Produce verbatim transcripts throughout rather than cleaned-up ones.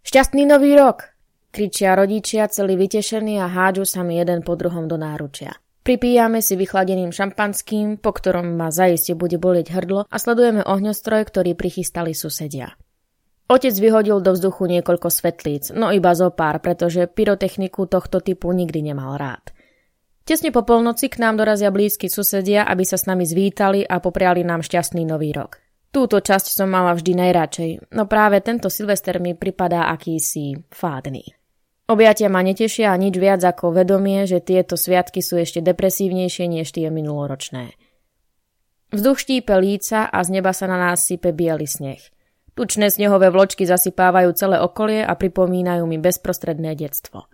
Šťastný nový rok! Kričia rodičia, celí vytešení a hádžu sa mi jeden po druhom do náručia. Pripíjame si vychladeným šampanským, po ktorom ma zaiste bude bolieť hrdlo a sledujeme ohňostroj, ktorý prichystali susedia. Otec vyhodil do vzduchu niekoľko svetlíc, no iba zo pár, pretože pyrotechniku tohto typu nikdy nemal rád. Tesne po polnoci k nám dorazia blízki susedia, aby sa s nami zvítali a popriali nám šťastný nový rok. Túto časť som mala vždy najradšej, no práve tento Silvester mi pripadá akýsi fádny. Objatia ma netešia a nič viac ako vedomie, že tieto sviatky sú ešte depresívnejšie než tie minuloročné. Vzduch štípe líca a z neba sa na nás sype biely sneh. Tučné snehové vločky zasypávajú celé okolie a pripomínajú mi bezprostredné detstvo.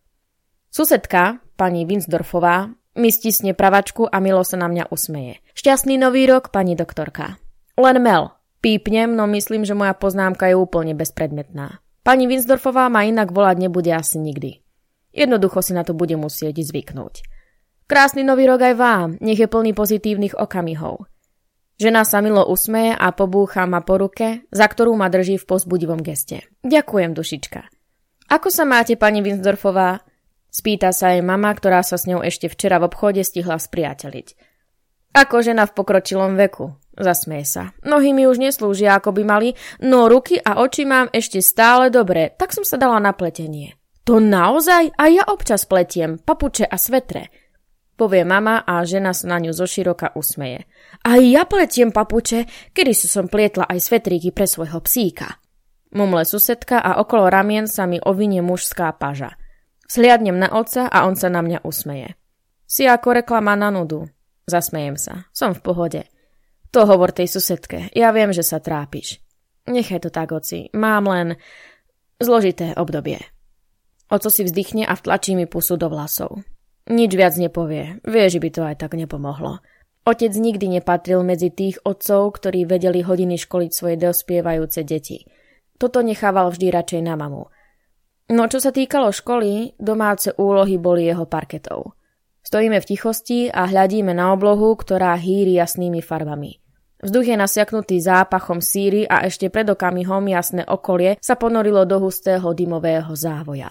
Susedka, pani Winsdorfová, mi stisne pravačku a milo sa na mňa usmeje. Šťastný nový rok, pani doktorka. Len Mel. Pípnem, no myslím, že moja poznámka je úplne bezpredmetná. Pani Winsdorfová ma inak volať nebude asi nikdy. Jednoducho si na to bude musieť zvyknúť. Krásny nový rok aj vám, nech je plný pozitívnych okamihov. Žena sa milo usmeje a pobúcha ma po ruke, za ktorú ma drží v povzbudivom geste. Ďakujem, dušička. Ako sa máte, pani Winsdorfová? Spýta sa jej mama, ktorá sa s ňou ešte včera v obchode stihla spriateliť. Ako žena v pokročilom veku, zasmeje sa. Nohy mi už neslúžia, ako by mali, no ruky a oči mám ešte stále dobré, tak som sa dala na pletenie. To naozaj? A ja občas pletiem, papuče a svetre, povie mama a žena sa na ňu zoširoka usmeje. A ja pletiem papuče, kedy som plietla aj svetríky pre svojho psíka. Mumle susedka a okolo ramien sa mi ovinie mužská paža. Sliadnem na otca a on sa na mňa usmeje. Si ako reklama na nudu. Zasmejem sa. Som v pohode. To hovor tej susedke. Ja viem, že sa trápiš. Nechaj to tak, oci. Mám len zložité obdobie. Oco si vzdychne a vtlačí mi pusu do vlasov. Nič viac nepovie. Vie, že by to aj tak nepomohlo. Otec nikdy nepatril medzi tých otcov, ktorí vedeli hodiny školiť svoje dospievajúce deti. Toto nechával vždy radšej na mamu. No čo sa týkalo školy, domáce úlohy boli jeho parketou. Stojíme v tichosti a hľadíme na oblohu, ktorá hýri jasnými farbami. Vzduch je nasiaknutý zápachom síry a ešte pred okamihom jasné okolie sa ponorilo do hustého dymového závoja.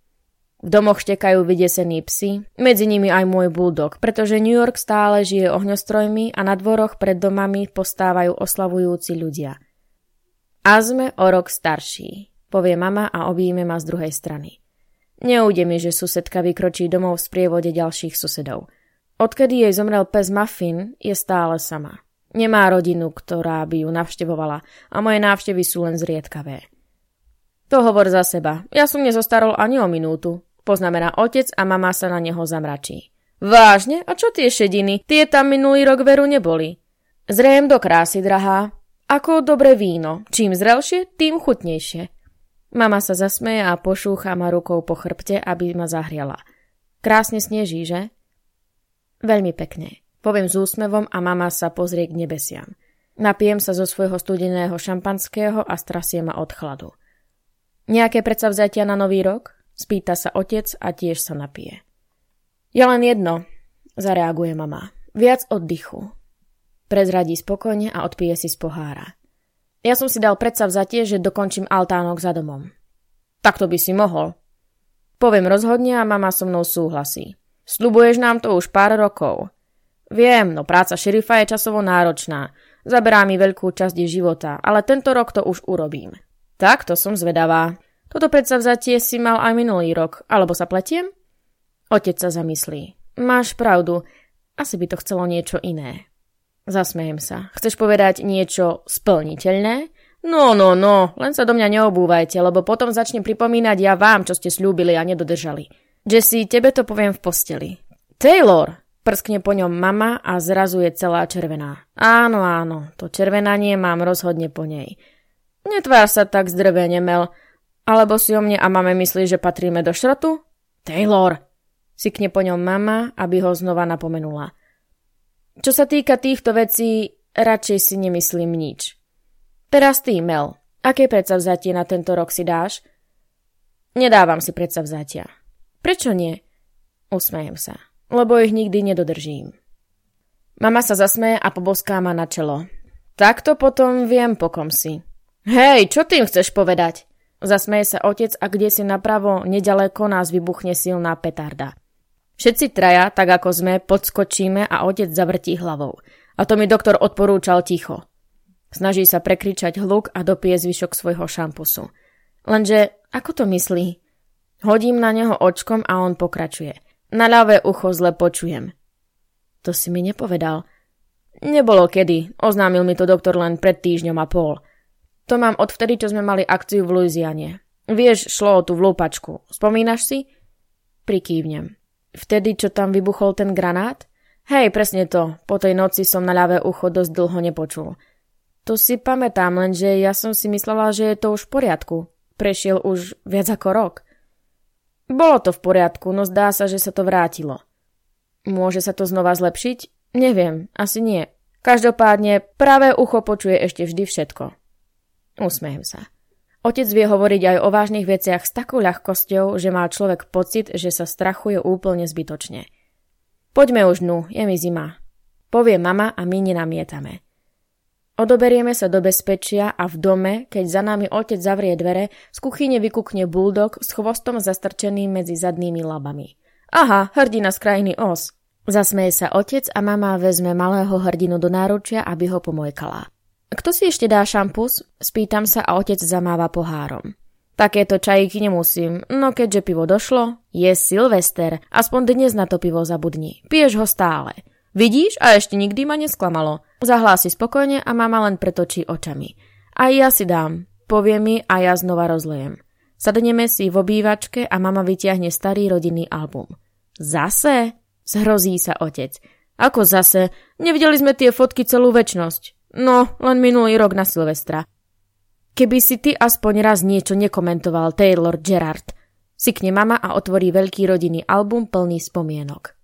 V domoch štekajú vydesení psi, medzi nimi aj môj bulldog, pretože New York stále žije ohňostrojmi a na dvoroch pred domami postávajú oslavujúci ľudia. A sme o rok starší, povie mama a objíme ma z druhej strany. Neújde mi, že susedka vykročí domov v sprievode ďalších susedov. Odkedy jej zomrel pes Muffin, je stále sama. Nemá rodinu, ktorá by ju navštevovala a moje návštevy sú len zriedkavé. To hovor za seba. Ja som nezostarol ani o minútu. Poznamená otec a mama sa na neho zamračí. Vážne? A čo tie šediny? Tie tam minulý rok veru neboli. Zrejm do krásy, drahá. Ako dobré víno. Čím zrelšie, tým chutnejšie. Mama sa zasmeje a pošúcha ma rukou po chrbte, aby ma zahriala. Krásne sneží, že? Veľmi pekne. Poviem s úsmevom a mama sa pozrie k nebesiam. Napijem sa zo svojho studeného šampanského a strasie ma od chladu. Nejaké predsavzatia na nový rok? Spýta sa otec a tiež sa napije. Ja len jedno, zareaguje mama. Viac oddychu. Prezradí spokojne a odpije si z pohára. Ja som si dal predsavzatie, že dokončím altánok za domom. Tak to by si mohol. Poviem rozhodne a mama so mnou súhlasí. Sľubuješ nám to už pár rokov. Viem, no práca šerifa je časovo náročná. Zaberá mi veľkú časť života, ale tento rok to už urobím. Tak, to som zvedavá. Toto predsavzatie si mal aj minulý rok, alebo sa pletiem? Otec sa zamyslí. Máš pravdu, asi by to chcelo niečo iné. Zasmejem sa. Chceš povedať niečo splniteľné? No, no, no, len sa do mňa neobúvajte, lebo potom začnem pripomínať ja vám, čo ste sľúbili a nedodržali. Jessie, tebe to poviem v posteli. Taylor! Prskne po ňom mama a zrazu je celá červená. Áno, áno, to červenanie mám rozhodne po nej. Netvár sa tak zdrvene, Mel. Alebo si o mne a mame myslí, že patríme do šrotu? Taylor! Sykne po ňom mama, aby ho znova napomenula. Čo sa týka týchto vecí, radšej si nemyslím nič. Teraz ty, Mel, aké predsavzatie na tento rok si dáš? Nedávam si predsavzatia. Prečo nie? Usmejem sa, lebo ich nikdy nedodržím. Mama sa zasmeje a poboská ma na čelo. Takto potom viem, po kom si. Hej, čo tým chceš povedať? Zasmeje sa otec a kdesi napravo nedaleko nás vybuchne silná petarda. Všetci traja, tak ako sme, podskočíme a otec zavrtí hlavou. A to mi doktor odporúčal ticho. Snaží sa prekričať hluk a dopije zvyšok svojho šampusu. Lenže, ako to myslí? Hodím na neho očkom a on pokračuje. Na ľavé ucho zle počujem. To si mi nepovedal. Nebolo kedy, oznámil mi to doktor len pred týždňom a pol. To mám odvtedy, čo sme mali akciu v Louisiane. Vieš, šlo o tú vlúpačku. Spomínaš si? Prikývnem. Vtedy, čo tam vybuchol ten granát? Hej, presne to. Po tej noci som na ľavé ucho dosť dlho nepočul. To si pamätám, lenže ja som si myslela, že je to už v poriadku. Prešiel už viac ako rok. Bolo to v poriadku, no zdá sa, že sa to vrátilo. Môže sa to znova zlepšiť? Neviem, asi nie. Každopádne pravé ucho počuje ešte vždy všetko. Usmejem sa. Otec vie hovoriť aj o vážnych veciach s takou ľahkosťou, že má človek pocit, že sa strachuje úplne zbytočne. Poďme už dnu, je mi zima. Povie mama a my nenamietame. Odoberieme sa do bezpečia a v dome, keď za nami otec zavrie dvere, z kuchyne vykukne buldog s chvostom zastrčeným medzi zadnými labami. Aha, hrdina z krajiny Oz. Zasmeje sa otec a mama vezme malého hrdinu do náručia, aby ho pomojkala. Kto si ešte dá šampus? Spýtam sa a otec zamáva pohárom. Takéto čajíky nemusím, no keďže pivo došlo, je Silvester, aspoň dnes na to pivo zabudni. Piješ ho stále. Vidíš? A ešte nikdy ma nesklamalo. Zahlási spokojne a mama len pretočí očami. Aj ja si dám, povie mi a ja znova rozlejem. Sadneme si v obývačke a mama vytiahne starý rodinný album. Zase? Zhrozí sa otec. Ako zase? Nevideli sme tie fotky celú večnosť. No, len minulý rok na Silvestra. Keby si ty aspoň raz niečo nekomentoval, Taylor Gerard. Sykne mama a otvorí veľký rodinný album plný spomienok.